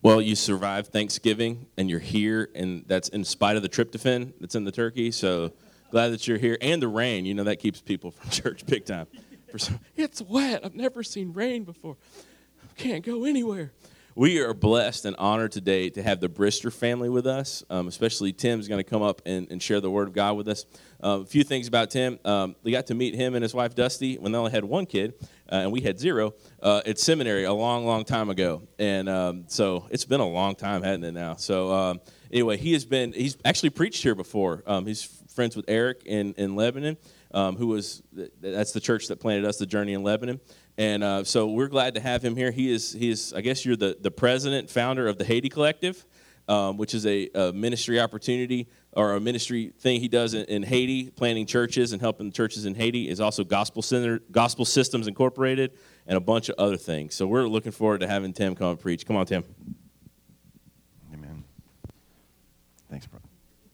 Well, you survived Thanksgiving, and you're here, and that's in spite of the tryptophan that's in the turkey. So glad that you're here, and the rain. You know that keeps people from church big time. It's wet. I've never seen rain before. Can't go anywhere. We are blessed and honored today to have the Brister family with us. Especially Tim's going to come up and share the Word of God with us. A few things about Tim. We got to meet him and his wife Dusty when they only had one kid, and we had zero at seminary a long, long time ago. And so it's been a long time, hasn't it now? So anyway, he's actually preached here before. He's friends with Eric in Lebanon, that's the church that planted us, the Journey in Lebanon. And so we're glad to have him here. He is I guess you're the president, founder of the Haiti Collective, which is a ministry opportunity or a ministry thing he does in Haiti, planting churches and helping churches in Haiti. Is also Gospel Systems Incorporated and a bunch of other things. So we're looking forward to having Tim come and preach. Come on, Tim. Amen. Thanks, bro.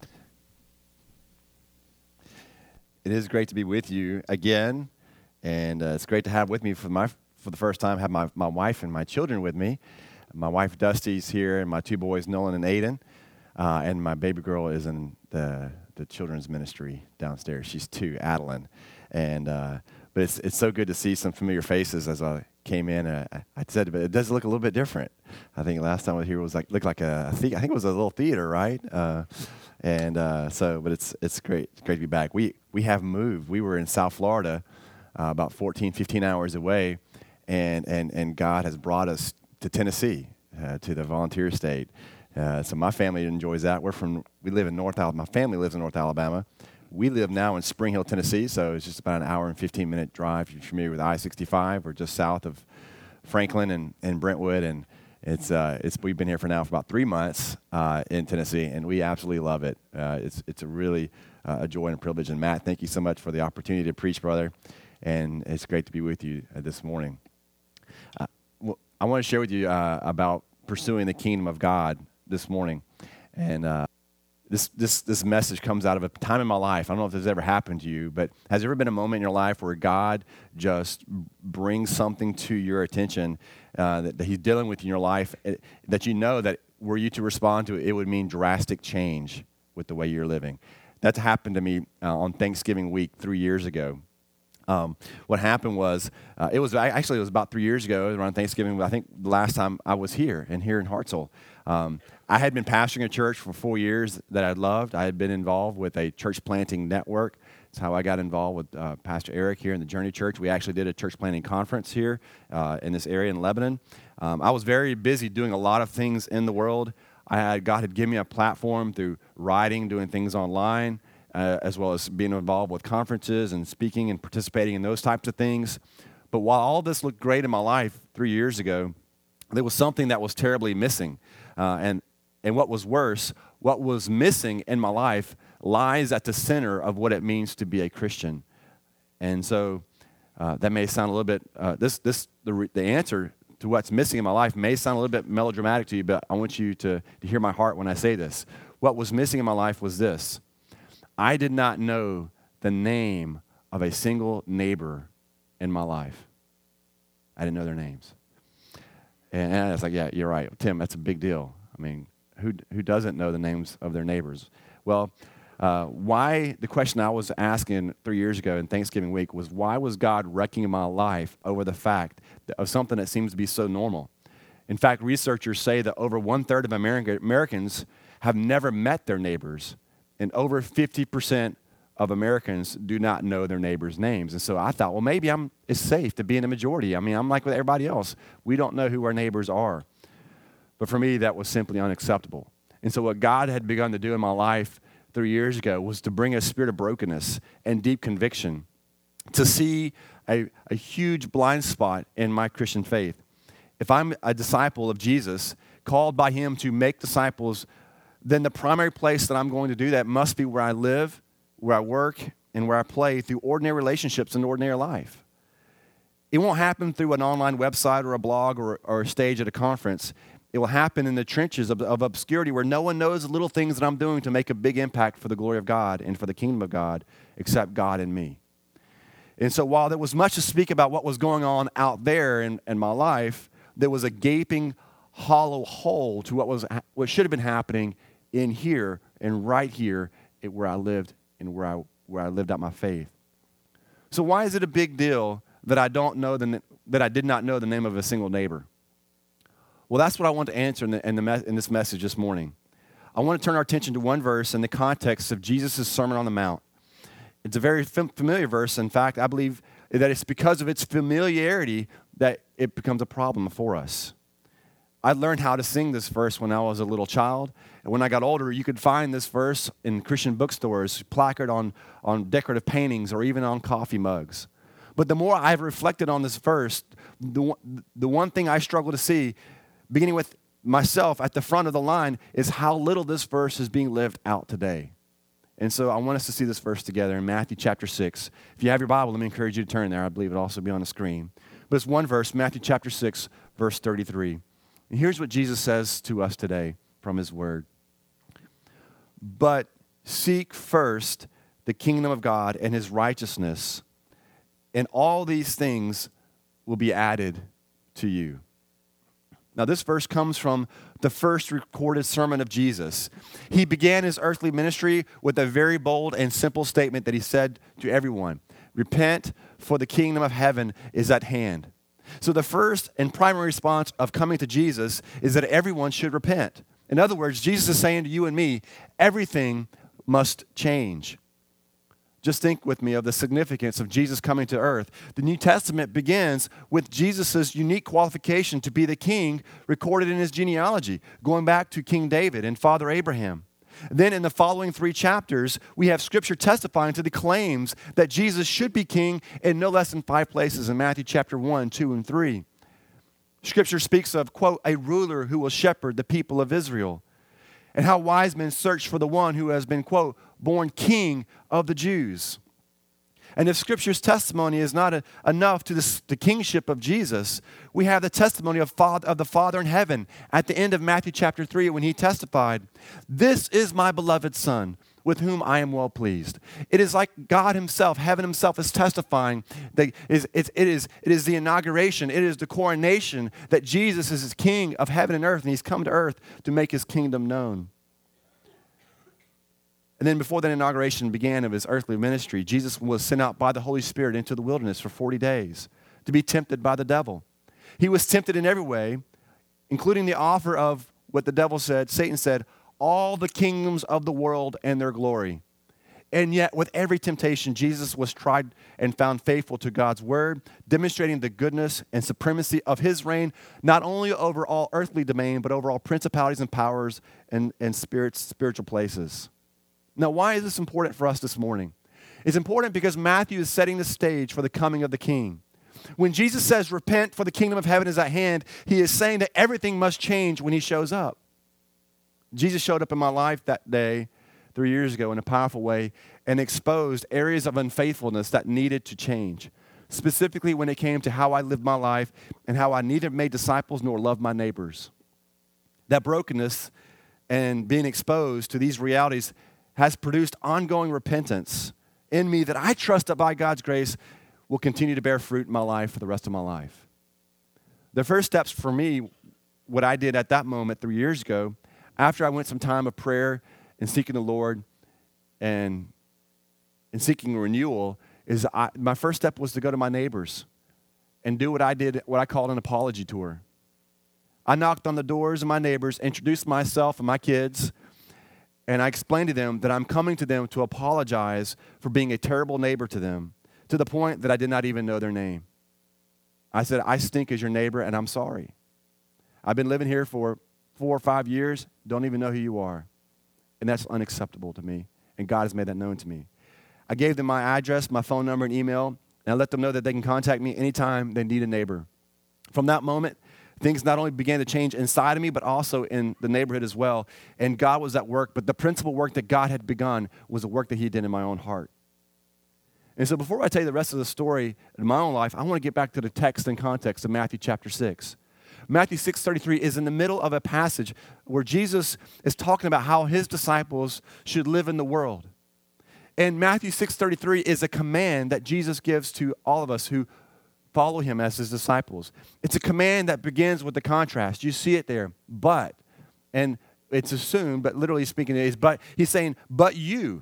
It is great to be with you again. And it's great to have with me for the first time, have my wife and my children with me. My wife, Dusty's here, and my two boys, Nolan and Aiden. And my baby girl is in the children's ministry downstairs. She's 2, Adeline. And but it's so good to see some familiar faces as I came in. I said, but it does look a little bit different. I think last time I was here looked like I think it was a little theater, right? But it's great. It's great to be back. We have moved. We were in South Florida. About 14, 15 hours away, and God has brought us to Tennessee, to the volunteer state. So my family enjoys that. We live in North Alabama. My family lives in North Alabama. We live now in Spring Hill, Tennessee, so it's just about an hour and 15-minute drive. If you're familiar with I-65, we're just south of Franklin and Brentwood, and we've been here for about 3 months in Tennessee, and we absolutely love it. It's a really a joy and a privilege. And Matt, thank you so much for the opportunity to preach, brother. And it's great to be with you this morning. I want to share with you about pursuing the kingdom of God this morning. And this message comes out of a time in my life. I don't know if this has ever happened to you, but has there ever been a moment in your life where God just brings something to your attention that He's dealing with in your life that you know that were you to respond to it, it would mean drastic change with the way you're living? That's happened to me on Thanksgiving week 3 years ago. What happened was, it was about 3 years ago, around Thanksgiving, I think the last time I was here in Hartselle. I had been pastoring a church for 4 years that I loved. I had been involved with a church planting network. That's how I got involved with Pastor Eric here in the Journey Church. We actually did a church planting conference here in this area in Lebanon. I was very busy doing a lot of things in the world. God had given me a platform through writing, doing things online, as well as being involved with conferences and speaking and participating in those types of things. But while all this looked great in my life 3 years ago, there was something that was terribly missing. And what was worse, what was missing in my life lies at the center of what it means to be a Christian. And so that may sound a little bit, the answer to what's missing in my life may sound a little bit melodramatic to you, but I want you to hear my heart when I say this. What was missing in my life was this. I did not know the name of a single neighbor in my life. I didn't know their names. And I was like, yeah, you're right. Tim, that's a big deal. I mean, who doesn't know the names of their neighbors? Well, the question I was asking 3 years ago in Thanksgiving week was, why was God wrecking my life over the fact of something that seems to be so normal? In fact, researchers say that over 1/3 of Americans have never met their neighbors. And over 50% of Americans do not know their neighbors' names. And so I thought, well, maybe it's safe to be in the majority. I mean, I'm like with everybody else. We don't know who our neighbors are. But for me, that was simply unacceptable. And so what God had begun to do in my life 3 years ago was to bring a spirit of brokenness and deep conviction, to see a huge blind spot in my Christian faith. If I'm a disciple of Jesus, called by Him to make disciples, then the primary place that I'm going to do that must be where I live, where I work, and where I play through ordinary relationships in ordinary life. It won't happen through an online website or a blog or a stage at a conference. It will happen in the trenches of obscurity where no one knows the little things that I'm doing to make a big impact for the glory of God and for the kingdom of God except God and me. And so while there was much to speak about what was going on out there in my life, there was a gaping hollow hole to what should have been happening in here and right here where I lived and where I lived out my faith. So why is it a big deal that I did not know the name of a single neighbor? Well, that's what I want to answer in this message this morning. I want to turn our attention to one verse in the context of Jesus' Sermon on the Mount. It's a very familiar verse. In fact, I believe that it's because of its familiarity that it becomes a problem for us. I learned how to sing this verse when I was a little child. And when I got older, you could find this verse in Christian bookstores, placard on decorative paintings, or even on coffee mugs. But the more I've reflected on this verse, the one thing I struggle to see, beginning with myself at the front of the line, is how little this verse is being lived out today. And so I want us to see this verse together in Matthew chapter 6. If you have your Bible, let me encourage you to turn there. I believe it'll also be on the screen. But it's one verse, Matthew chapter 6, verse 33. And here's what Jesus says to us today from his word. But seek first the kingdom of God and his righteousness, and all these things will be added to you. Now, this verse comes from the first recorded sermon of Jesus. He began his earthly ministry with a very bold and simple statement that he said to everyone: repent, for the kingdom of heaven is at hand. So the first and primary response of coming to Jesus is that everyone should repent. In other words, Jesus is saying to you and me, everything must change. Just think with me of the significance of Jesus coming to earth. The New Testament begins with Jesus' unique qualification to be the king recorded in his genealogy, going back to King David and Father Abraham. Then in the following 3 chapters, we have Scripture testifying to the claims that Jesus should be king in no less than 5 places in Matthew chapter 1, 2, and 3. Scripture speaks of, quote, a ruler who will shepherd the people of Israel, and how wise men search for the one who has been, quote, born king of the Jews. And if Scripture's testimony is not enough to the kingship of Jesus, we have the testimony of the Father in heaven at the end of Matthew chapter 3 when he testified, "This is my beloved Son, with whom I am well pleased." It is like God himself, heaven himself, is testifying that it is the inauguration, it is the coronation that Jesus is king of heaven and earth, and he's come to earth to make his kingdom known. And then before that inauguration began of his earthly ministry, Jesus was sent out by the Holy Spirit into the wilderness for 40 days to be tempted by the devil. He was tempted in every way, including the offer of what the devil said, Satan said, all the kingdoms of the world and their glory. And yet, with every temptation, Jesus was tried and found faithful to God's word, demonstrating the goodness and supremacy of his reign, not only over all earthly domain, but over all principalities and powers and spiritual places. Now, why is this important for us this morning? It's important because Matthew is setting the stage for the coming of the king. When Jesus says, repent, for the kingdom of heaven is at hand, he is saying that everything must change when he shows up. Jesus showed up in my life that day 3 years ago in a powerful way and exposed areas of unfaithfulness that needed to change, specifically when it came to how I lived my life and how I neither made disciples nor loved my neighbors. That brokenness and being exposed to these realities has produced ongoing repentance in me that I trust that by God's grace will continue to bear fruit in my life for the rest of my life. The first steps for me, what I did at that moment 3 years ago, after I went some time of prayer and seeking the Lord and seeking renewal, is my first step was to go to my neighbors and do what I called an apology tour. I knocked on the doors of my neighbors, introduced myself and my kids, and I explained to them that I'm coming to them to apologize for being a terrible neighbor to them, to the point that I did not even know their name. I said, I stink as your neighbor, and I'm sorry. I've been living here for 4 or 5 years, don't even know who you are. And that's unacceptable to me, and God has made that known to me. I gave them my address, my phone number, and email, and I let them know that they can contact me anytime they need a neighbor. From that moment, things not only began to change inside of me, but also in the neighborhood as well. And God was at work, but the principal work that God had begun was the work that he did in my own heart. And so before I tell you the rest of the story in my own life, I want to get back to the text and context of Matthew chapter 6. Matthew 6:33 is in the middle of a passage where Jesus is talking about how his disciples should live in the world. And Matthew 6:33 is a command that Jesus gives to all of us who follow him as his disciples. It's a command that begins with the contrast. You see it there, but, and it's assumed, but literally speaking, it is but. He's saying, but you.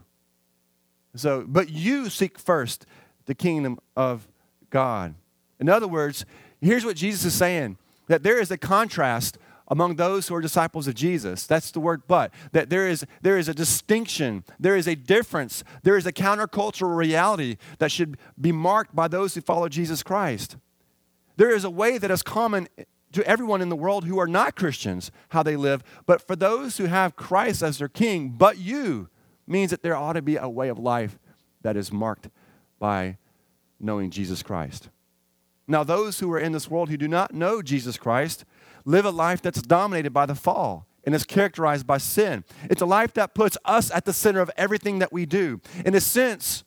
So, but you seek first the kingdom of God. In other words, here's what Jesus is saying, that there is a contrast among those who are disciples of Jesus. That's the word but. That there is a distinction, there is a difference, there is a countercultural reality that should be marked by those who follow Jesus Christ. There is a way that is common to everyone in the world who are not Christians, how they live, but for those who have Christ as their king, but you, means that there ought to be a way of life that is marked by knowing Jesus Christ. Now, those who are in this world who do not know Jesus Christ live a life that's dominated by the fall and is characterized by sin. It's a life that puts us at the center of everything that we do. In a sense,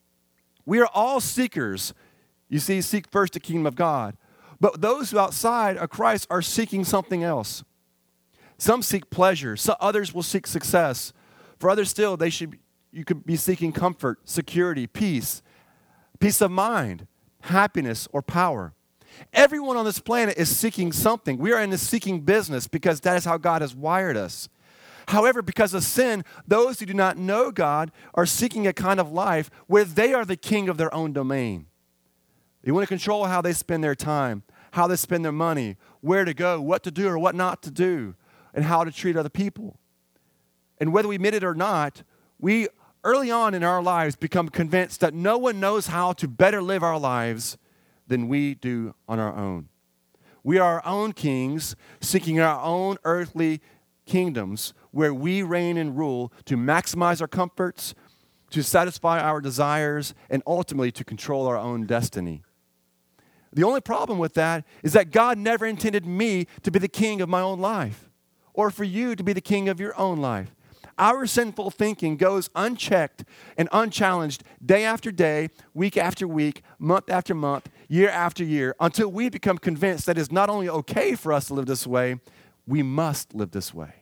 we are all seekers. You see, seek first the kingdom of God. But those who outside of Christ are seeking something else. Some seek pleasure. Some others will seek success. For others still, you could be seeking comfort, security, peace of mind, happiness, or power. Everyone on this planet is seeking something. We are in the seeking business because that is how God has wired us. However, because of sin, those who do not know God are seeking a kind of life where they are the king of their own domain. They want to control how they spend their time, how they spend their money, where to go, what to do or what not to do, and how to treat other people. And whether we admit it or not, we early on in our lives become convinced that no one knows how to better live our lives than we do on our own. We are our own kings, seeking our own earthly kingdoms where we reign and rule to maximize our comforts, to satisfy our desires, and ultimately to control our own destiny. The only problem with that is that God never intended me to be the king of my own life or for you to be the king of your own life. Our sinful thinking goes unchecked and unchallenged day after day, week after week, month after month, year after year, until we become convinced that it's not only okay for us to live this way, we must live this way.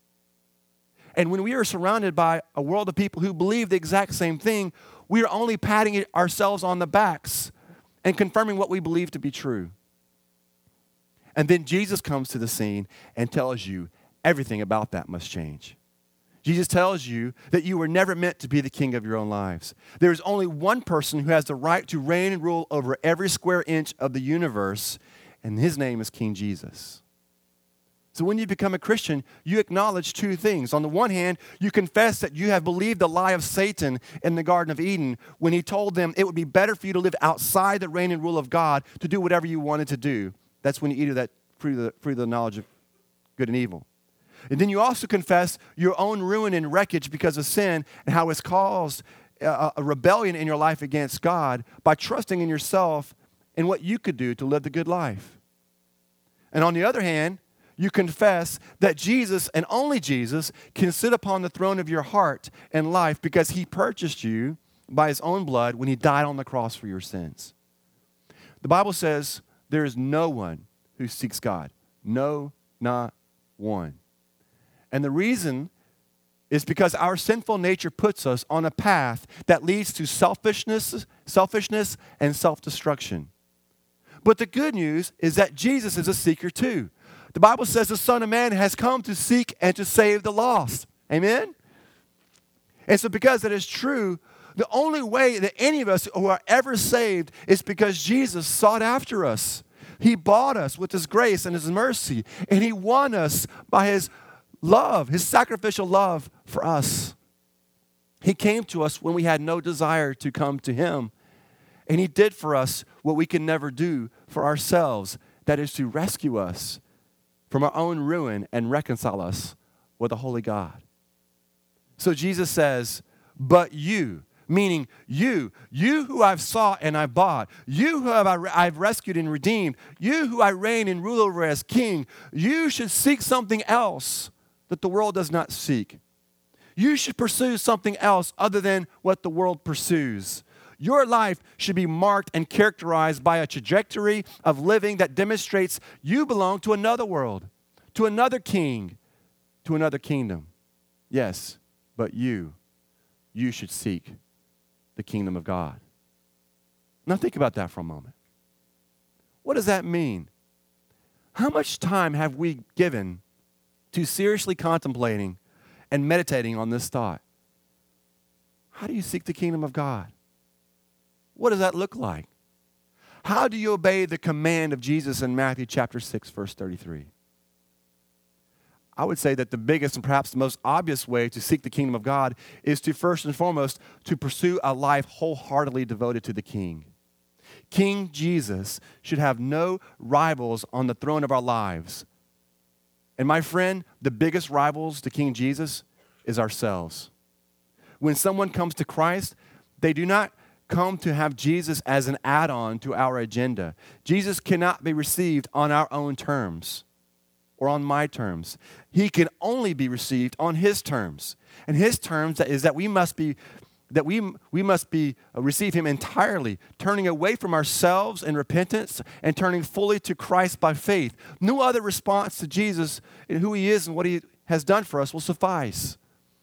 And when we are surrounded by a world of people who believe the exact same thing, we are only patting ourselves on the backs and confirming what we believe to be true. And then Jesus comes to the scene and tells you everything about that must change. Jesus tells you that you were never meant to be the king of your own lives. There is only one person who has the right to reign and rule over every square inch of the universe, and his name is King Jesus. So when you become a Christian, you acknowledge two things. On the one hand, you confess that you have believed the lie of Satan in the Garden of Eden when he told them it would be better for you to live outside the reign and rule of God to do whatever you wanted to do. That's when you eat of that fruit of the knowledge of good and evil. And then you also confess your own ruin and wreckage because of sin and how it's caused a rebellion in your life against God by trusting in yourself and what you could do to live the good life. And on the other hand, you confess that Jesus and only Jesus can sit upon the throne of your heart and life because he purchased you by his own blood when he died on the cross for your sins. The Bible says there is no one who seeks God. No, not one. And the reason is because our sinful nature puts us on a path that leads to selfishness and self-destruction. But the good news is that Jesus is a seeker too. The Bible says the Son of Man has come to seek and to save the lost. Amen? And so because that is true, the only way that any of us who are ever saved is because Jesus sought after us. He bought us with his grace and his mercy, and he won us by his love, his sacrificial love for us. He came to us when we had no desire to come to him. And he did for us what we can never do for ourselves. That is to rescue us from our own ruin and reconcile us with a holy God. So Jesus says, but you, meaning you who I've sought and I bought, you who I've rescued and redeemed, you who I reign and rule over as king, you should seek something else that the world does not seek. You should pursue something else other than what the world pursues. Your life should be marked and characterized by a trajectory of living that demonstrates you belong to another world, to another king, to another kingdom. Yes, but you should seek the kingdom of God. Now think about that for a moment. What does that mean? How much time have we given to seriously contemplating and meditating on this thought? How do you seek the kingdom of God? What does that look like? How do you obey the command of Jesus in Matthew chapter 6, verse 33? I would say that the biggest and perhaps the most obvious way to seek the kingdom of God is to first and foremost to pursue a life wholeheartedly devoted to the King. King Jesus should have no rivals on the throne of our lives. And my friend, the biggest rivals to King Jesus is ourselves. When someone comes to Christ, they do not come to have Jesus as an add-on to our agenda. Jesus cannot be received on our own terms or on my terms. He can only be received on his terms. And his terms is that we must receive him entirely, turning away from ourselves in repentance and turning fully to Christ by faith. No other response to Jesus and who he is and what he has done for us will suffice.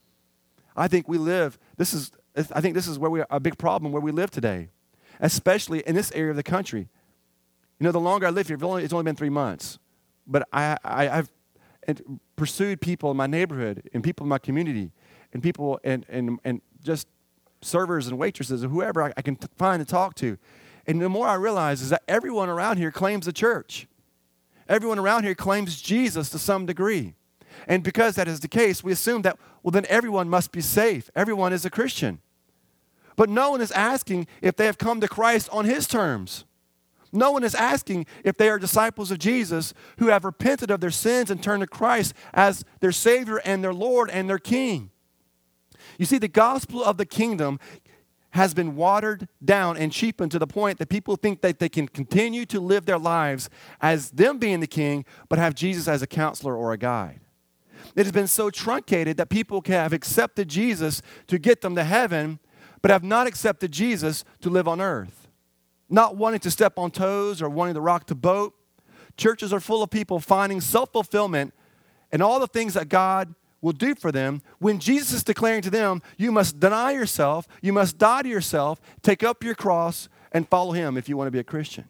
I think this is where a big problem where we live today, especially in this area of the country. You know, the longer I live here, it's only been 3 months, but I've pursued people in my neighborhood and people in my community and people and just servers and waitresses and whoever I can find and talk to. And the more I realize is that everyone around here claims the church. Everyone around here claims Jesus to some degree. And because that is the case, we assume that, well, then everyone must be safe. Everyone is a Christian. But no one is asking if they have come to Christ on his terms. No one is asking if they are disciples of Jesus who have repented of their sins and turned to Christ as their Savior and their Lord and their King. You see, the gospel of the kingdom has been watered down and cheapened to the point that people think that they can continue to live their lives as them being the king, but have Jesus as a counselor or a guide. It has been so truncated that people have accepted Jesus to get them to heaven, but have not accepted Jesus to live on earth. Not wanting to step on toes or wanting to rock the boat. Churches are full of people finding self-fulfillment and all the things that God will do for them when Jesus is declaring to them, you must deny yourself, you must die to yourself, take up your cross, and follow him if you want to be a Christian.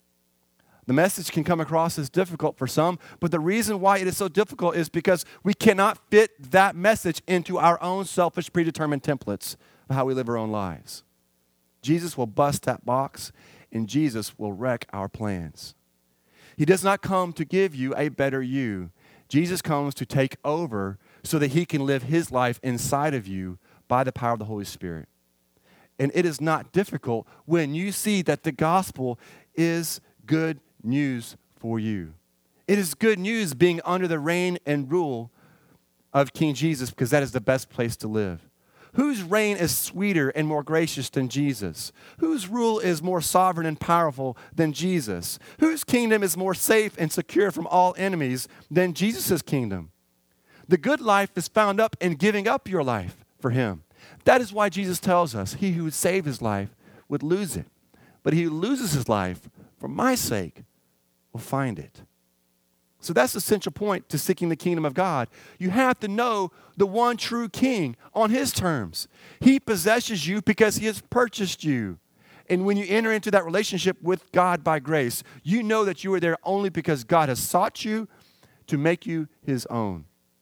The message can come across as difficult for some, but the reason why it is so difficult is because we cannot fit that message into our own selfish, predetermined templates of how we live our own lives. Jesus will bust that box, and Jesus will wreck our plans. He does not come to give you a better you. Jesus comes to take over so that he can live his life inside of you by the power of the Holy Spirit. And it is not difficult when you see that the gospel is good news for you. It is good news being under the reign and rule of King Jesus, because that is the best place to live. Whose reign is sweeter and more gracious than Jesus? Whose rule is more sovereign and powerful than Jesus? Whose kingdom is more safe and secure from all enemies than Jesus' kingdom? The good life is found up in giving up your life for him. That is why Jesus tells us, he who would save his life would lose it. But he who loses his life for my sake will find it. So that's the central point to seeking the kingdom of God. You have to know the one true king on his terms. He possesses you because he has purchased you. And when you enter into that relationship with God by grace, you know that you are there only because God has sought you to make you his own.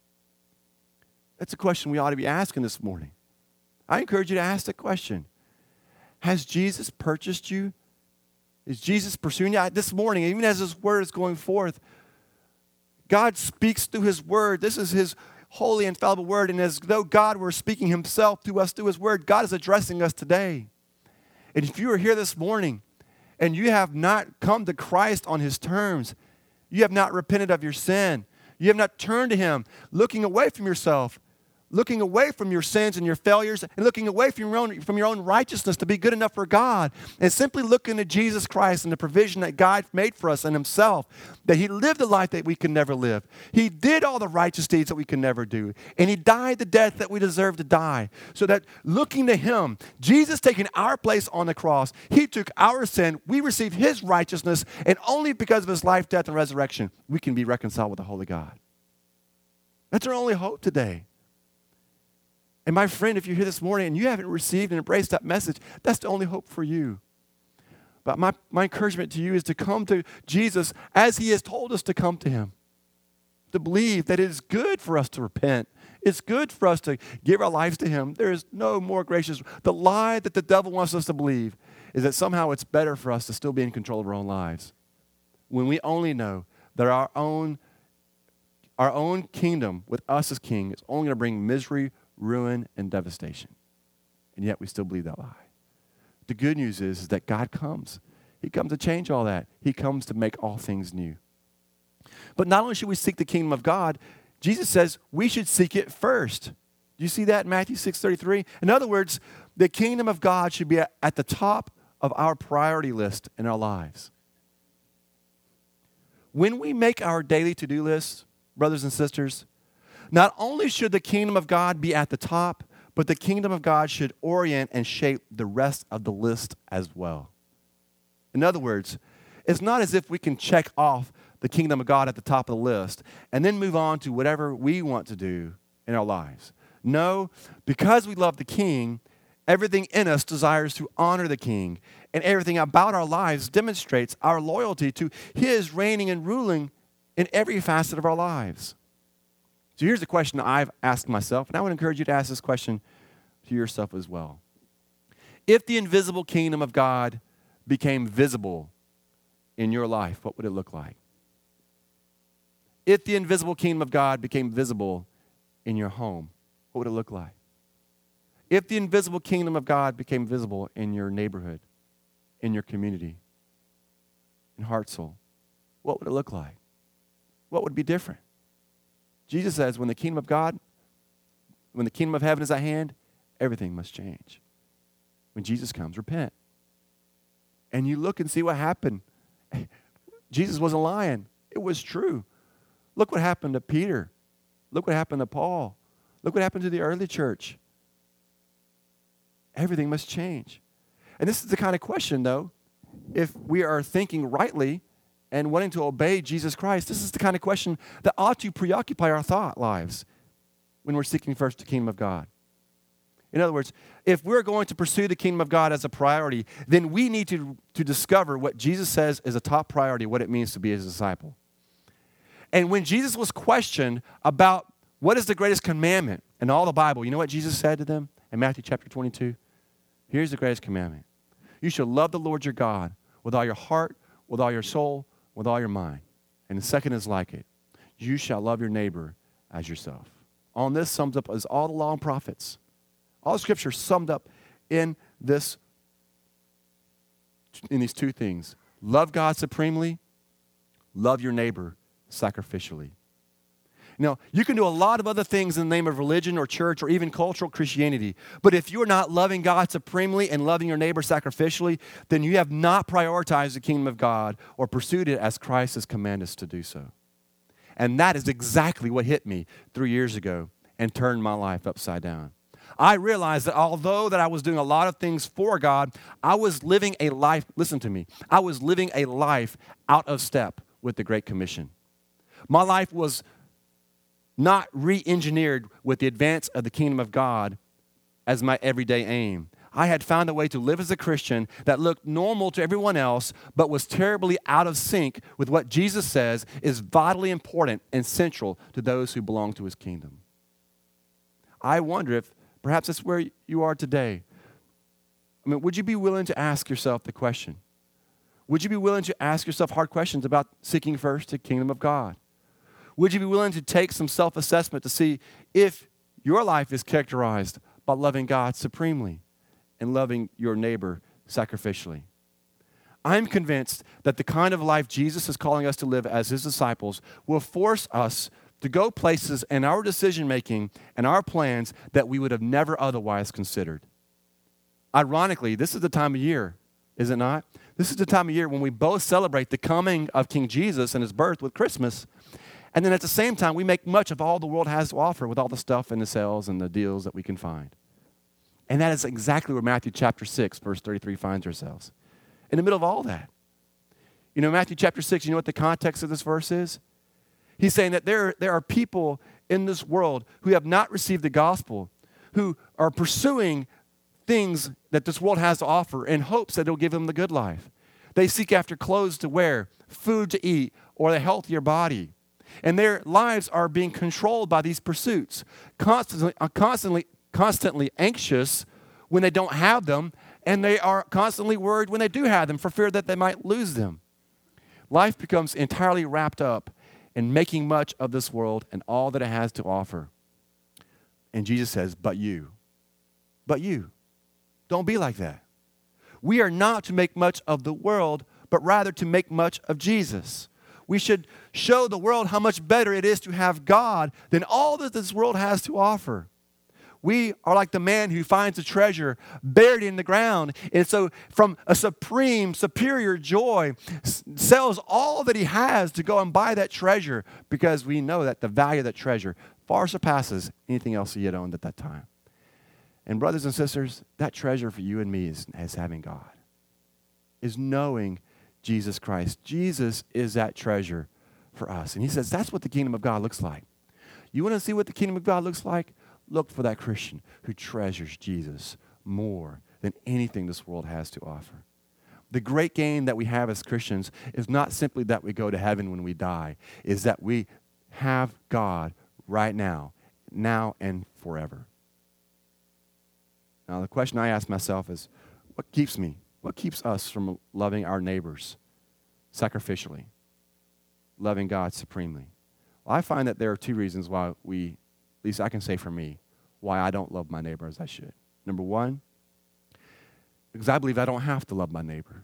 That's a question we ought to be asking this morning. I encourage you to ask that question. Has Jesus purchased you? Is Jesus pursuing you? This morning, even as his word is going forth, God speaks through his word. This is his holy, infallible word. And as though God were speaking himself to us through his word, God is addressing us today. And if you are here this morning and you have not come to Christ on his terms, you have not repented of your sin, you have not turned to him, looking away from yourself, looking away from your sins and your failures, and looking away from your own righteousness to be good enough for God, and simply looking to Jesus Christ and the provision that God made for us in himself, that he lived the life that we could never live. He did all the righteous deeds that we could never do, and he died the death that we deserve to die, so that looking to him, Jesus taking our place on the cross, he took our sin, we received his righteousness, and only because of his life, death, and resurrection, we can be reconciled with the holy God. That's our only hope today. And my friend, if you're here this morning and you haven't received and embraced that message, that's the only hope for you. But my encouragement to you is to come to Jesus as he has told us to come to him. To believe that it is good for us to repent. It's good for us to give our lives to him. There is no more gracious. The lie that the devil wants us to believe is that somehow it's better for us to still be in control of our own lives. When we only know that our own kingdom with us as king is only going to bring misery, ruin, and devastation. And yet we still believe that lie. The good news is that God comes. He comes to change all that. He comes to make all things new. But not only should we seek the kingdom of God, Jesus says we should seek it first. Do you see that in Matthew 6:33? In other words, the kingdom of God should be at the top of our priority list in our lives. When we make our daily to-do list, brothers and sisters, not only should the kingdom of God be at the top, but the kingdom of God should orient and shape the rest of the list as well. In other words, it's not as if we can check off the kingdom of God at the top of the list and then move on to whatever we want to do in our lives. No, because we love the King, everything in us desires to honor the King, and everything about our lives demonstrates our loyalty to his reigning and ruling in every facet of our lives. So here's the question I've asked myself, and I would encourage you to ask this question to yourself as well. If the invisible kingdom of God became visible in your life, what would it look like? If the invisible kingdom of God became visible in your home, what would it look like? If the invisible kingdom of God became visible in your neighborhood, in your community, in Hartselle, what would it look like? What would be different? Jesus says when the kingdom of God, when the kingdom of heaven is at hand, everything must change. When Jesus comes, repent. And you look and see what happened. Jesus wasn't lying. It was true. Look what happened to Peter. Look what happened to Paul. Look what happened to the early church. Everything must change. And this is the kind of question, though, if we are thinking rightly and wanting to obey Jesus Christ, this is the kind of question that ought to preoccupy our thought lives when we're seeking first the kingdom of God. In other words, if we're going to pursue the kingdom of God as a priority, then we need to discover what Jesus says is a top priority, what it means to be his disciple. And when Jesus was questioned about what is the greatest commandment in all the Bible, you know what Jesus said to them in Matthew chapter 22? Here's the greatest commandment. You shall love the Lord your God with all your heart, with all your soul, with all your mind. And the second is like it. You shall love your neighbor as yourself. On this sums up as all the law and prophets. All the scripture summed up in these two things. Love God supremely, love your neighbor sacrificially. Now, you can do a lot of other things in the name of religion or church or even cultural Christianity, but if you're not loving God supremely and loving your neighbor sacrificially, then you have not prioritized the kingdom of God or pursued it as Christ has commanded us to do so. And that is exactly what hit me 3 years ago and turned my life upside down. I realized that although that I was doing a lot of things for God, I was living a life, listen to me, I was living a life out of step with the Great Commission. My life was not re-engineered with the advance of the kingdom of God as my everyday aim. I had found a way to live as a Christian that looked normal to everyone else, but was terribly out of sync with what Jesus says is vitally important and central to those who belong to his kingdom. I wonder if perhaps that's where you are today. I mean, would you be willing to ask yourself the question? Would you be willing to ask yourself hard questions about seeking first the kingdom of God? Would you be willing to take some self-assessment to see if your life is characterized by loving God supremely and loving your neighbor sacrificially? I'm convinced that the kind of life Jesus is calling us to live as his disciples will force us to go places in our decision-making and our plans that we would have never otherwise considered. Ironically, this is the time of year, is it not? This is the time of year when we both celebrate the coming of King Jesus and his birth with Christmas. And then at the same time, we make much of all the world has to offer with all the stuff and the sales and the deals that we can find. And that is exactly where Matthew chapter 6, verse 33 finds ourselves. In the middle of all that. You know, Matthew chapter 6, you know what the context of this verse is? He's saying that there are people in this world who have not received the gospel, who are pursuing things that this world has to offer in hopes that it'll give them the good life. They seek after clothes to wear, food to eat, or a healthier body. And their lives are being controlled by these pursuits, constantly anxious when they don't have them, and they are constantly worried when they do have them for fear that they might lose them. Life becomes entirely wrapped up in making much of this world and all that it has to offer. And Jesus says, but you, don't be like that. We are not to make much of the world, but rather to make much of Jesus. We should show the world how much better it is to have God than all that this world has to offer. We are like the man who finds a treasure buried in the ground, and so from a superior joy, sells all that he has to go and buy that treasure, because we know that the value of that treasure far surpasses anything else he had owned at that time. And brothers and sisters, that treasure for you and me is having God, is knowing Jesus Christ. Jesus is that treasure for us. And he says that's what the kingdom of God looks like. You want to see what the kingdom of God looks like? Look for that Christian who treasures Jesus more than anything this world has to offer. The great gain that we have as Christians is not simply that we go to heaven when we die, is that we have God right now and forever. Now, the question I ask myself is, what keeps us from loving our neighbors sacrificially, loving God supremely? Well, I find that there are two reasons why at least I can say for me, why I don't love my neighbor as I should. Number one, because I believe I don't have to love my neighbor.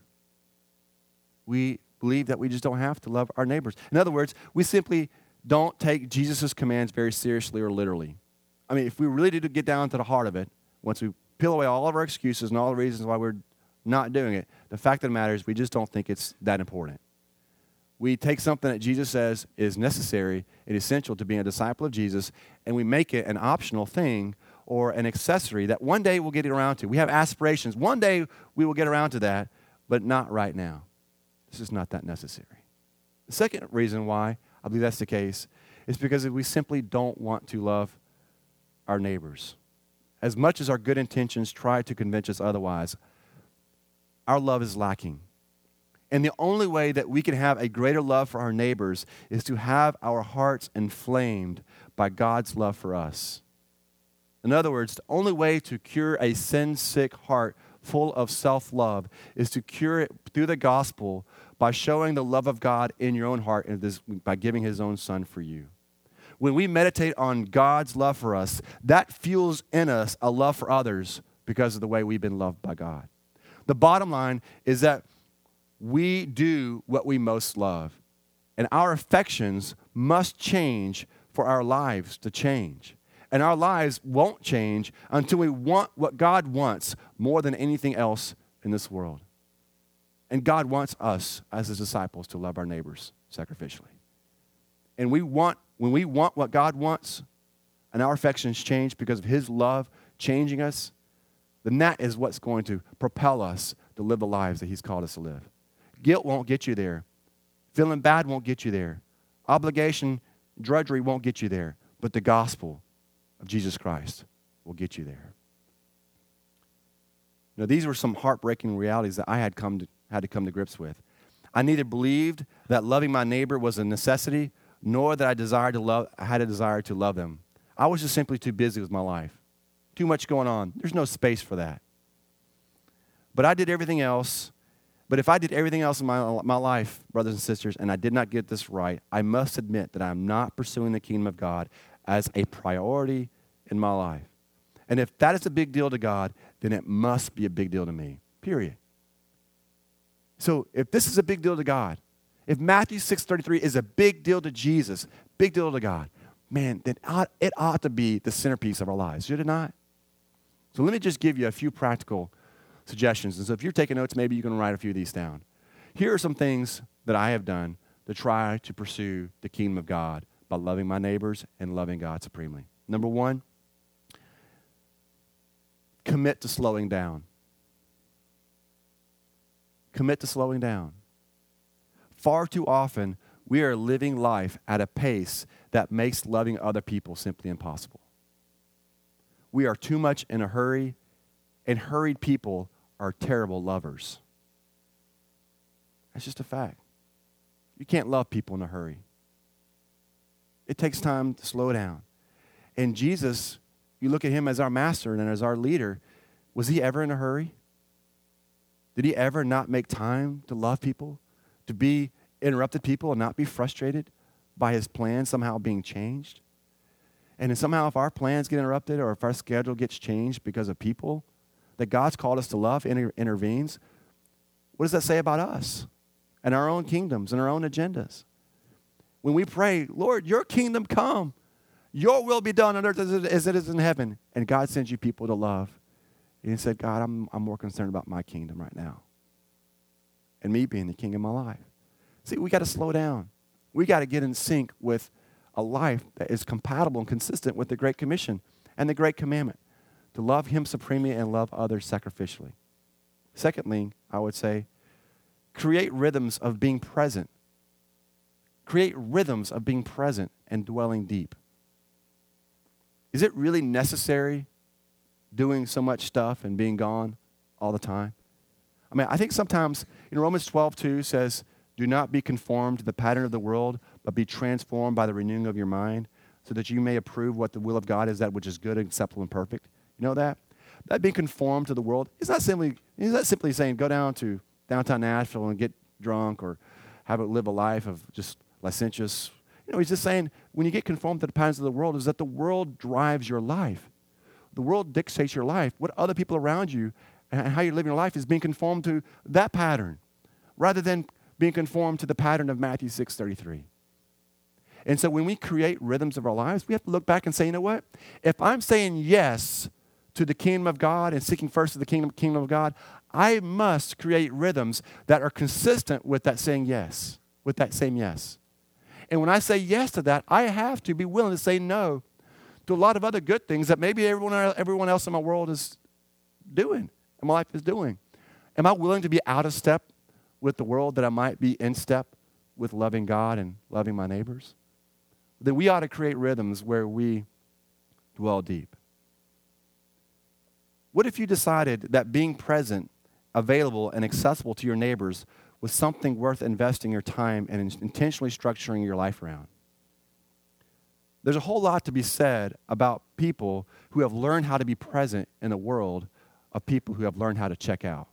We believe that we just don't have to love our neighbors. In other words, we simply don't take Jesus' commands very seriously or literally. I mean, if we really did get down to the heart of it, once we peel away all of our excuses and all the reasons why we're not doing it, the fact of the matter is we just don't think it's that important. We take something that Jesus says is necessary and essential to being a disciple of Jesus, and we make it an optional thing or an accessory that one day we'll get around to. We have aspirations. One day we will get around to that, but not right now. This is not that necessary. The second reason why I believe that's the case is because we simply don't want to love our neighbors. As much as our good intentions try to convince us otherwise, our love is lacking. And the only way that we can have a greater love for our neighbors is to have our hearts inflamed by God's love for us. In other words, the only way to cure a sin-sick heart full of self-love is to cure it through the gospel by showing the love of God in your own heart and by giving his own son for you. When we meditate on God's love for us, that fuels in us a love for others because of the way we've been loved by God. The bottom line is that we do what we most love, and our affections must change for our lives to change. And our lives won't change until we want what God wants more than anything else in this world. And God wants us as his disciples to love our neighbors sacrificially. And when we want what God wants and our affections change because of his love changing us, then that is what's going to propel us to live the lives that he's called us to live. Guilt won't get you there. Feeling bad won't get you there. Obligation, drudgery won't get you there. But the gospel of Jesus Christ will get you there. Now, these were some heartbreaking realities that I had to come to grips with. I neither believed that loving my neighbor was a necessity, nor that I had a desire to love them. I was just simply too busy with my life. Too much going on. There's no space for that. But I did everything else. But if I did everything else in my life, brothers and sisters, and I did not get this right, I must admit that I'm not pursuing the kingdom of God as a priority in my life. And if that is a big deal to God, then it must be a big deal to me, period. So if this is a big deal to God, if Matthew 6:33 is a big deal to Jesus, big deal to God, man, then it ought to be the centerpiece of our lives, should it not? So let me just give you a few practical suggestions. And so if you're taking notes, maybe you can write a few of these down. Here are some things that I have done to try to pursue the kingdom of God by loving my neighbors and loving God supremely. Number one, commit to slowing down. Commit to slowing down. Far too often, we are living life at a pace that makes loving other people simply impossible. We are too much in a hurry, and hurried people are terrible lovers. That's just a fact. You can't love people in a hurry. It takes time to slow down. And Jesus, you look at him as our master and as our leader, was he ever in a hurry? Did he ever not make time to love people, to be interrupted people and not be frustrated by his plan somehow being changed? And then somehow if our plans get interrupted or if our schedule gets changed because of people that God's called us to love intervenes, what does that say about us and our own kingdoms and our own agendas? When we pray, Lord, your kingdom come, your will be done on earth as it is in heaven, and God sends you people to love, and you said, God, I'm more concerned about my kingdom right now and me being the king of my life. See, we got to slow down. We got to get in sync with a life that is compatible and consistent with the Great Commission and the Great Commandment, to love him supremely and love others sacrificially. Secondly, I would say, create rhythms of being present. Create rhythms of being present and dwelling deep. Is it really necessary doing so much stuff and being gone all the time? I mean, I think sometimes, Romans 12:2 says, do not be conformed to the pattern of the world, but be transformed by the renewing of your mind, so that you may approve what the will of God is, that which is good, acceptable, and perfect. You know that? That being conformed to the world is not simply saying go down to downtown Nashville and get drunk or live a life of just licentious. He's just saying when you get conformed to the patterns of the world is that the world drives your life. The world dictates your life. What other people around you and how you live your life is being conformed to that pattern rather than being conformed to the pattern of Matthew 6:33. And so when we create rhythms of our lives, we have to look back and say, you know what? If I'm saying yes to the kingdom of God and seeking first the kingdom of God, I must create rhythms that are consistent with that saying yes, with that same yes. And when I say yes to that, I have to be willing to say no to a lot of other good things that maybe everyone else in my world is doing, and my life is doing. Am I willing to be out of step with the world that I might be in step with loving God and loving my neighbors? Then we ought to create rhythms where we dwell deep. What if you decided that being present, available, and accessible to your neighbors was something worth investing your time and intentionally structuring your life around? There's a whole lot to be said about people who have learned how to be present in a world of people who have learned how to check out.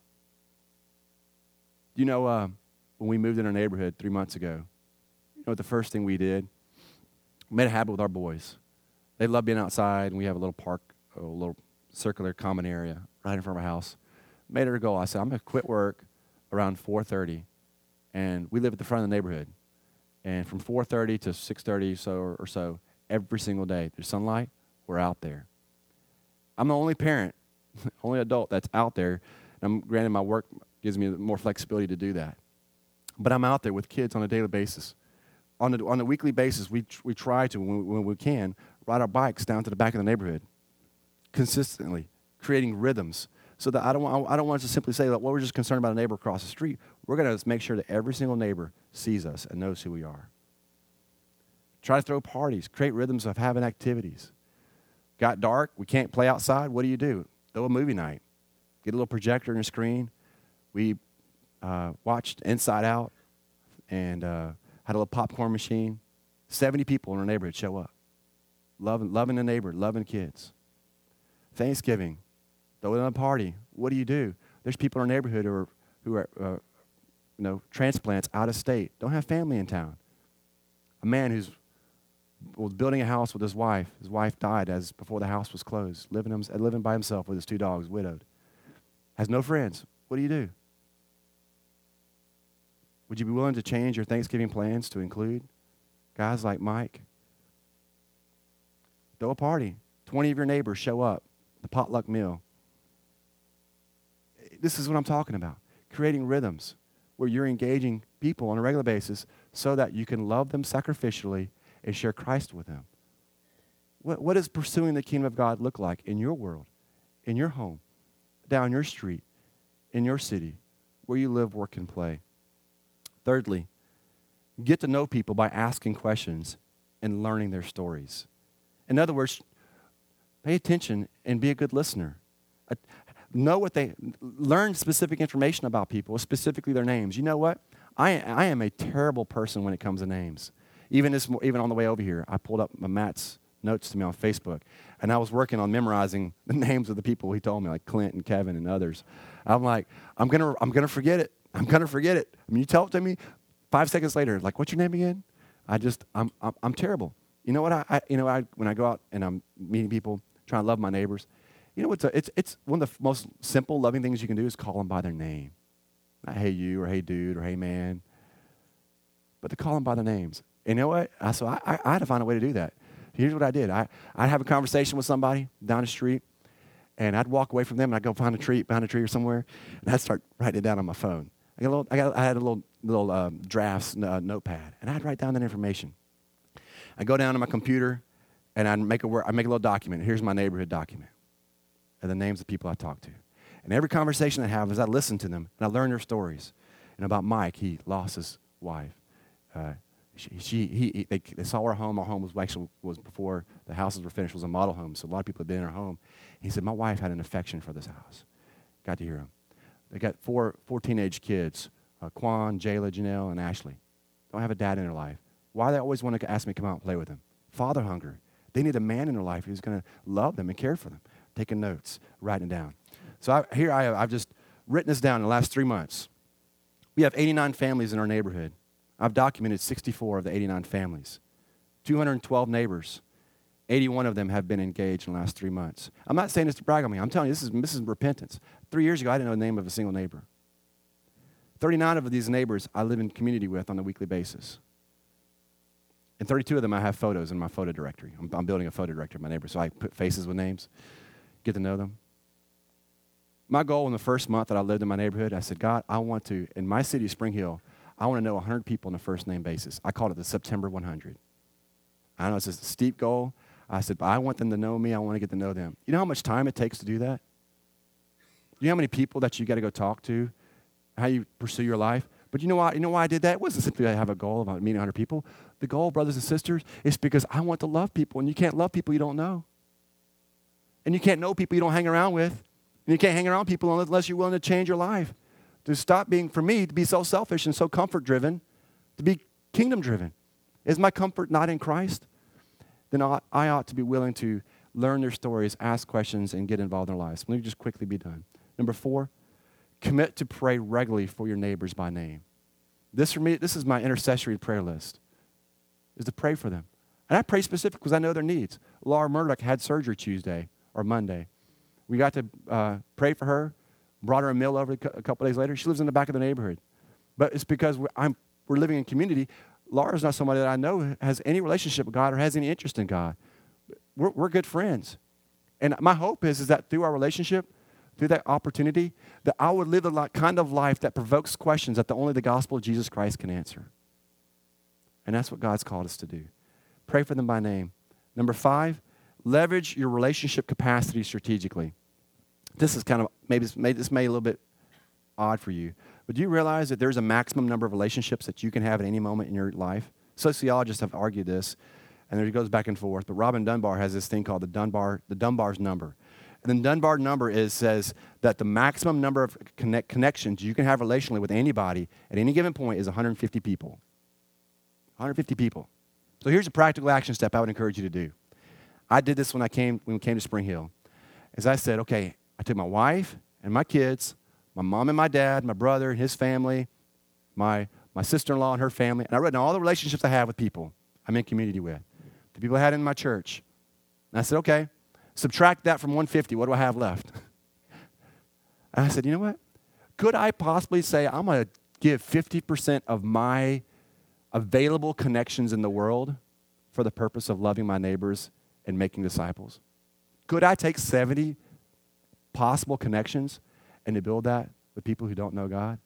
When we moved in our neighborhood 3 months ago, what the first thing we did? We made a habit with our boys. They love being outside, and we have a little park, a little circular common area right in front of our house. Made it a goal. I said, I'm going to quit work around 4:30, and we live at the front of the neighborhood. And from 4:30 to 6:30 or so, every single day, there's sunlight, we're out there. I'm the only parent, only adult that's out there. And granted, my work gives me more flexibility to do that. But I'm out there with kids on a daily basis. On a weekly basis, we try to, when we can, ride our bikes down to the back of the neighborhood consistently, creating rhythms. So that I don't want us to simply say that, well, we're just concerned about a neighbor across the street. We're going to make sure that every single neighbor sees us and knows who we are. Try to throw parties, create rhythms of having activities. Got dark, we can't play outside, what do? Throw a movie night. Get a little projector and a screen. We watched Inside Out and had a little popcorn machine. 70 people in our neighborhood show up. Loving the neighbor, loving kids. Thanksgiving, throw it in a party. What do? There's people in our neighborhood who are transplants out of state, don't have family in town. A man was building a house with his wife. His wife died before the house was closed, living by himself with his 2 dogs, widowed. Has no friends. What do? Would you be willing to change your Thanksgiving plans to include guys like Mike? Throw a party. 20 of your neighbors show up. The potluck meal. This is what I'm talking about. Creating rhythms where you're engaging people on a regular basis so that you can love them sacrificially and share Christ with them. What does pursuing the kingdom of God look like in your world, in your home, down your street, in your city, where you live, work, and play? Thirdly, get to know people by asking questions and learning their stories. In other words, pay attention and be a good listener. Learn specific information about people, specifically their names. You know what? I am a terrible person when it comes to names. Even on the way over here, I pulled up Matt's notes to me on Facebook, and I was working on memorizing the names of the people he told me, like Clint and Kevin and others. I'm like, I'm gonna forget it. I'm gonna forget it. I mean, you tell it to me, 5 seconds later, like, what's your name again? I'm terrible. You know what? When I go out and I'm meeting people, trying to love my neighbors, you know, it's one of the most simple, loving things you can do is call them by their name. Not hey you or hey dude or hey man, but to call them by their names. And you know what? So I had to find a way to do that. Here's what I did. I'd have a conversation with somebody down the street, and I'd walk away from them, and I'd go behind a tree or somewhere, and I'd start writing it down on my phone. I had a little drafts notepad, and I'd write down that information. I go down to my computer, and I'd make a little document. Here's my neighborhood document, and the names of people I talk to. And every conversation I have is I listen to them, and I learn their stories. And about Mike, he lost his wife. They saw our home. Our home was before the houses were finished. It was a model home, so a lot of people had been in our home. He said, my wife had an affection for this house. Got to hear him. They got four teenage kids, Quan, Jayla, Janelle, and Ashley. Don't have a dad in their life. Why do they always want to ask me to come out and play with them? Father hunger. They need a man in their life who's going to love them and care for them. Taking notes, writing it down. So I've just written this down in the last 3 months. We have 89 families in our neighborhood. I've documented 64 of the 89 families. 212 neighbors. 81 of them have been engaged in the last 3 months. I'm not saying this to brag on me. I'm telling you, this is repentance. 3 years ago, I didn't know the name of a single neighbor. 39 of these neighbors I live in community with on a weekly basis. And 32 of them I have photos in my photo directory. I'm building a photo directory of my neighbors, so I put faces with names, get to know them. My goal in the first month that I lived in my neighborhood, I said, God, I want to, in my city, Spring Hill, I want to know 100 people on a first-name basis. I called it the September 100. I know it's a steep goal. I said, but I want them to know me. I want to get to know them. You know how much time it takes to do that? You know how many people that you got to go talk to, how you pursue your life? But you know why I did that? It wasn't simply I have a goal of meeting 100 people. The goal, brothers and sisters, is because I want to love people, and you can't love people you don't know. And you can't know people you don't hang around with. And you can't hang around people unless you're willing to change your life. To stop being, for me, to be so selfish and so comfort-driven, to be kingdom-driven. Is my comfort not in Christ? Then I ought to be willing to learn their stories, ask questions, and get involved in their lives. Let me just quickly be done. Number 4, commit to pray regularly for your neighbors by name. This, for me, this is my intercessory prayer list, is to pray for them. And I pray specifically because I know their needs. Laura Murdoch had surgery Tuesday or Monday. We got to pray for her. Brought her a meal over a couple days later. She lives in the back of the neighborhood. But it's because we're living in community. Laura's not somebody that I know has any relationship with God or has any interest in God. We're good friends. And my hope is that through our relationship, through that opportunity, that I would live the kind of life that provokes questions that only the gospel of Jesus Christ can answer. And that's what God's called us to do. Pray for them by name. Number 5, leverage your relationship capacity strategically. This is kind of, this may a little bit odd for you, but do you realize that there's a maximum number of relationships that you can have at any moment in your life? Sociologists have argued this, and it goes back and forth, but Robin Dunbar has this thing called the Dunbar's number. And the Dunbar number says that the maximum number of connections you can have relationally with anybody at any given point is 150 people. 150 people. So here's a practical action step I would encourage you to do. I did this when we came to Spring Hill. As I said, okay, I took my wife and my kids, my mom and my dad, my brother and his family, my sister-in-law and her family, and I wrote down all the relationships I have with people I'm in community with, the people I had in my church. And I said, okay, subtract that from 150. What do I have left? And I said, you know what? Could I possibly say I'm going to give 50% of my available connections in the world for the purpose of loving my neighbors and making disciples? Could I take 70 possible connections and to build that with people who don't know God?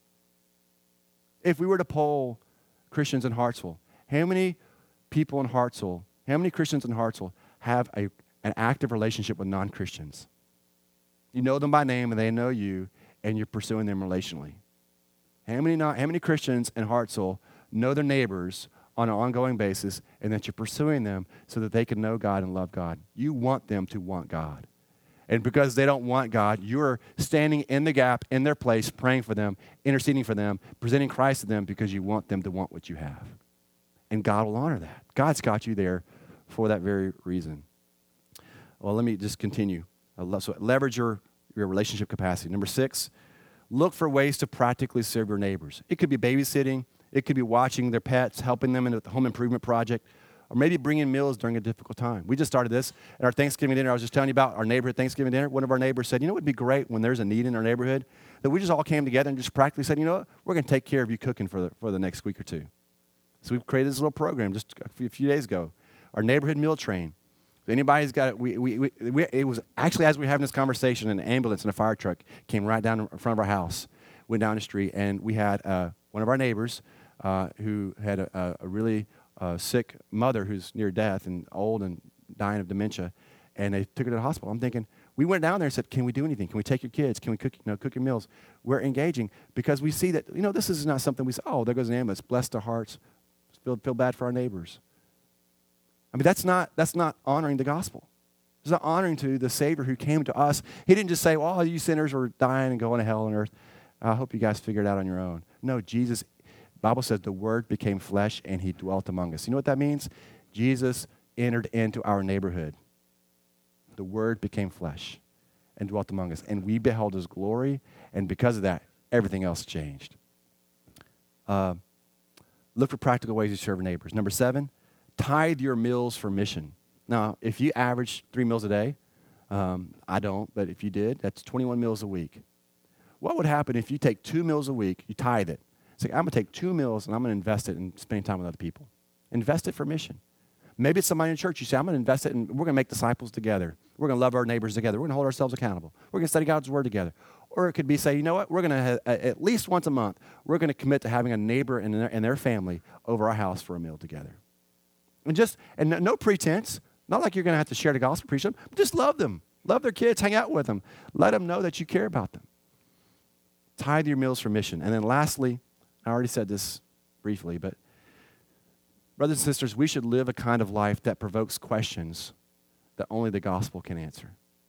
If we were to poll Christians in Hartsville, how many people in Hartsville, how many Christians in Hartsville have an active relationship with non-Christians? You know them by name and they know you and you're pursuing them relationally. How many Christians in Hartsville know their neighbors on an ongoing basis and that you're pursuing them so that they can know God and love God? You want them to want God. And because they don't want God, you're standing in the gap, in their place, praying for them, interceding for them, presenting Christ to them because you want them to want what you have. And God will honor that. God's got you there for that very reason. Well, let me just continue. So leverage your relationship capacity. Number 6, look for ways to practically serve your neighbors. It could be babysitting. It could be watching their pets, helping them in the home improvement project, or maybe bringing meals during a difficult time. We just started this at our Thanksgiving dinner. I was just telling you about our neighborhood Thanksgiving dinner. One of our neighbors said, you know what would be great when there's a need in our neighborhood? That we just all came together and just practically said, you know what? We're going to take care of you cooking for the next week or two. So we've created this little program just a few days ago, our neighborhood meal train. If anybody's got it, it was actually as we were having this conversation, an ambulance and a fire truck came right down in front of our house, went down the street, and we had one of our neighbors who had a really sick mother who's near death and old and dying of dementia, and they took her to the hospital. I'm thinking, we went down there and said, can we do anything? Can we take your kids? Can we cook your meals? We're engaging because we see that, this is not something we say, oh, there goes an ambulance. Bless their hearts. Feel bad for our neighbors. I mean, that's not honoring the gospel. It's not honoring to the Savior who came to us. He didn't just say, well, all you sinners are dying and going to hell on earth. I hope you guys figure it out on your own. No, Jesus, Bible says the Word became flesh and He dwelt among us. You know what that means? Jesus entered into our neighborhood. The Word became flesh and dwelt among us. And we beheld His glory, and because of that, everything else changed. Look for practical ways to serve your neighbors. Number 7, tithe your meals for mission. Now, if you average 3 meals a day, I don't, but if you did, that's 21 meals a week. What would happen if you take 2 meals a week, you tithe it? It's like, I'm going to take 2 meals and I'm going to invest it in spending time with other people. Invest it for mission. Maybe it's somebody in church. You say, I'm going to invest it and we're going to make disciples together. We're going to love our neighbors together. We're going to hold ourselves accountable. We're going to study God's Word together. Or it could be say, you know what, we're going to, at least once a month, we're going to commit to having a neighbor and their family over our house for a meal together. And no pretense. Not like you're going to have to share the gospel, preach them. Just love them. Love their kids. Hang out with them. Let them know that you care about them. Tithe your meals for mission. And then lastly, I already said this briefly, but brothers and sisters, we should live a kind of life that provokes questions that only the gospel can answer.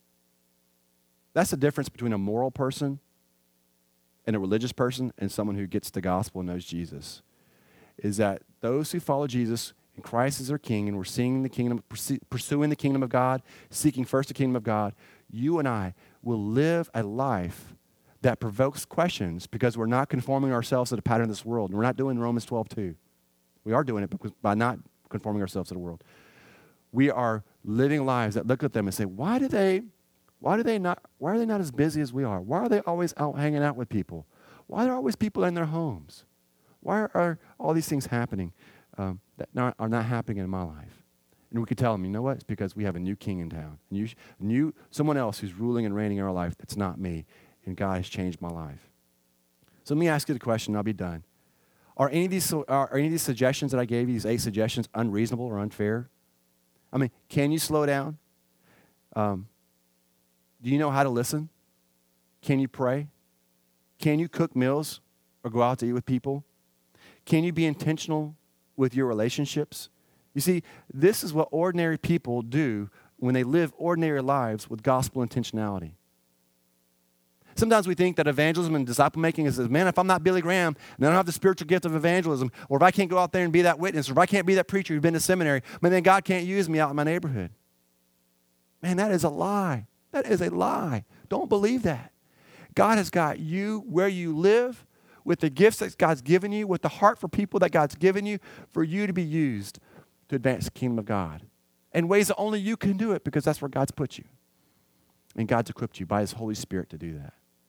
That's the difference between a moral person and a religious person and someone who gets the gospel and knows Jesus, is that those who follow Jesus and Christ is their king, and we're seeing the kingdom, pursuing the kingdom of God, seeking first the kingdom of God, you and I will live a life that provokes questions because we're not conforming ourselves to the pattern of this world. And we're not doing Romans 12:2. We are doing it by not conforming ourselves to the world. We are living lives that look at them and say, why are they not as busy as we are? Why are they always out hanging out with people? Why are there always people in their homes? Why are all these things happening that are not happening in my life? And we could tell them, you know what? It's because we have a new king in town. Someone else who's ruling and reigning in our life that's not me. And God has changed my life. So let me ask you the question, and I'll be done. Are any of these suggestions that I gave you, these 8 suggestions, unreasonable or unfair? I mean, can you slow down? Do you know how to listen? Can you pray? Can you cook meals or go out to eat with people? Can you be intentional with your relationships? You see, this is what ordinary people do when they live ordinary lives with gospel intentionality. Sometimes we think that evangelism and disciple making is, man, if I'm not Billy Graham, and I don't have the spiritual gift of evangelism, or if I can't go out there and be that witness, or if I can't be that preacher who's been to seminary, man, then God can't use me out in my neighborhood. Man, that is a lie. That is a lie. Don't believe that. God has got you where you live, with the gifts that God's given you, with the heart for people that God's given you, for you to be used to advance the kingdom of God in ways that only you can do it because that's where God's put you. And God's equipped you by His Holy Spirit to do that.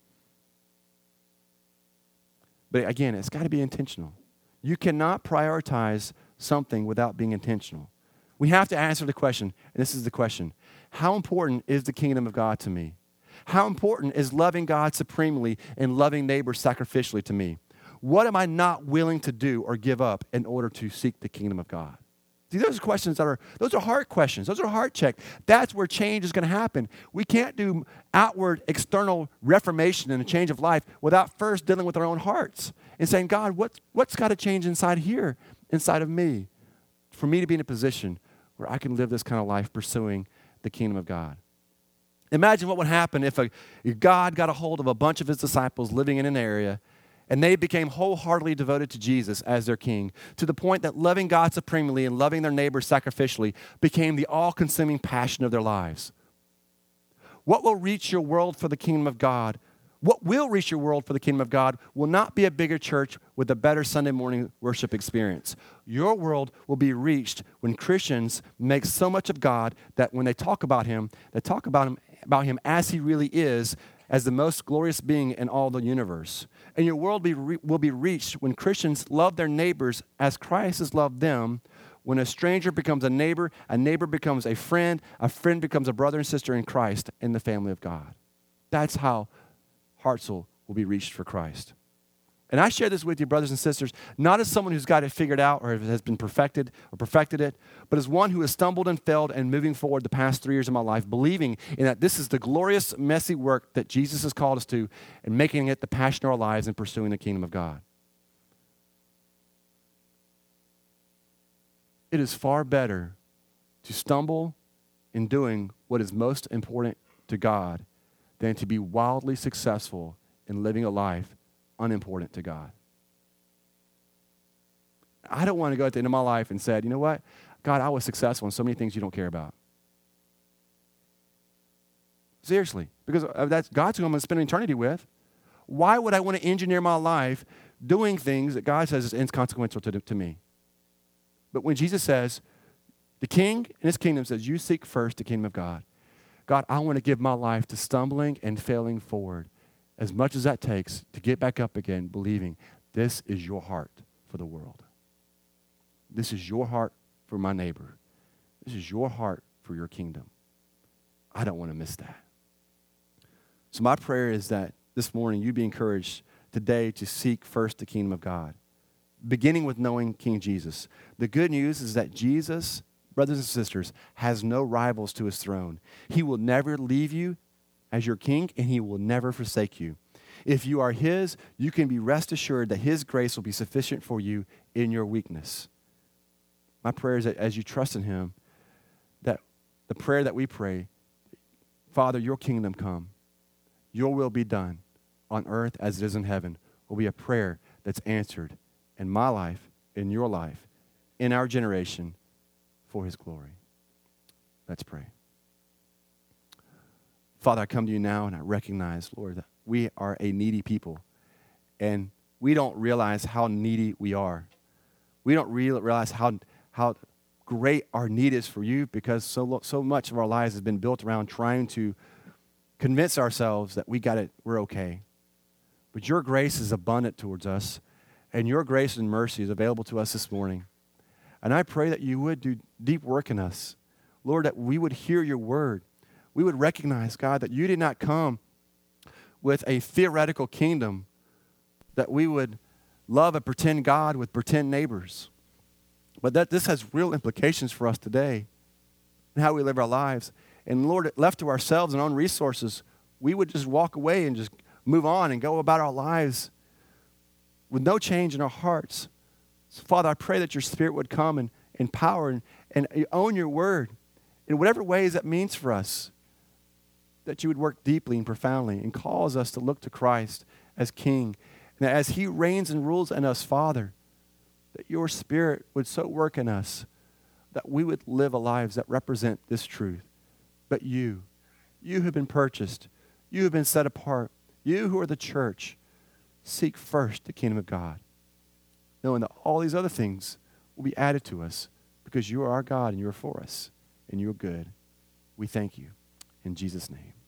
But again, it's got to be intentional. You cannot prioritize something without being intentional. We have to answer the question, and this is the question: how important is the kingdom of God to me? How important is loving God supremely and loving neighbors sacrificially to me? What am I not willing to do or give up in order to seek the kingdom of God? See, those are questions those are heart questions. Those are heart check. That's where change is going to happen. We can't do outward, external reformation and a change of life without first dealing with our own hearts and saying, God, what's got to change inside here, inside of me, for me to be in a position where I can live this kind of life pursuing the kingdom of God? Imagine what would happen if God got a hold of a bunch of his disciples living in an area and they became wholeheartedly devoted to Jesus as their king, to the point that loving God supremely and loving their neighbors sacrificially became the all-consuming passion of their lives. What will reach your world for the kingdom of God? What will reach your world for the kingdom of God will not be a bigger church with a better Sunday morning worship experience. Your world will be reached when Christians make so much of God that when they talk about him, they talk about him as he really is, as the most glorious being in all the universe. And your world will be reached when Christians love their neighbors as Christ has loved them. When a stranger becomes a neighbor becomes a friend becomes a brother and sister in Christ in the family of God. That's how Hartselle will be reached for Christ. And I share this with you, brothers and sisters, not as someone who's got it figured out or has been perfected it, but as one who has stumbled and failed and moving forward the past 3 years of my life, believing in that this is the glorious, messy work that Jesus has called us to and making it the passion of our lives in pursuing the kingdom of God. It is far better to stumble in doing what is most important to God than to be wildly successful in living a life unimportant to God. I don't want to go at the end of my life and say, you know what? God, I was successful in so many things you don't care about. Seriously, because that's God's who I'm going to spend eternity with. Why would I want to engineer my life doing things that God says is inconsequential to me? But when Jesus says, the king in his kingdom says, you seek first the kingdom of God. God, I want to give my life to stumbling and failing forward as much as that takes to get back up again, believing this is your heart for the world. This is your heart for my neighbor. This is your heart for your kingdom. I don't want to miss that. So my prayer is that this morning you be encouraged today to seek first the kingdom of God, beginning with knowing King Jesus. The good news is that Jesus, brothers and sisters, has no rivals to his throne. He will never leave you as your king, and he will never forsake you. If you are his, you can be rest assured that his grace will be sufficient for you in your weakness. My prayer is that as you trust in him, that the prayer that we pray, Father, your kingdom come, your will be done on earth as it is in heaven, will be a prayer that's answered in my life, in your life, in our generation, for his glory. Let's pray. Father, I come to you now and I recognize, Lord, that we are a needy people and we don't realize how needy we are. We don't realize how great our need is for you because so much of our lives has been built around trying to convince ourselves that we got it, we're okay. But your grace is abundant towards us and your grace and mercy is available to us this morning. And I pray that you would do deep work in us. Lord, that we would hear your word. We would recognize, God, that you did not come with a theoretical kingdom, that we would love a pretend God with pretend neighbors. But that this has real implications for us today and how we live our lives. And Lord, left to ourselves and our own resources, we would just walk away and just move on and go about our lives with no change in our hearts. So Father, I pray that your Spirit would come and empower and own your word in whatever ways that means for us, that you would work deeply and profoundly and cause us to look to Christ as King. And that as he reigns and rules in us, Father, that your Spirit would so work in us that we would live lives that represent this truth. But you have been purchased. You have been set apart. You who are the church, seek first the kingdom of God, knowing that all these other things will be added to us because you are our God and you are for us and you are good. We thank you. In Jesus' name.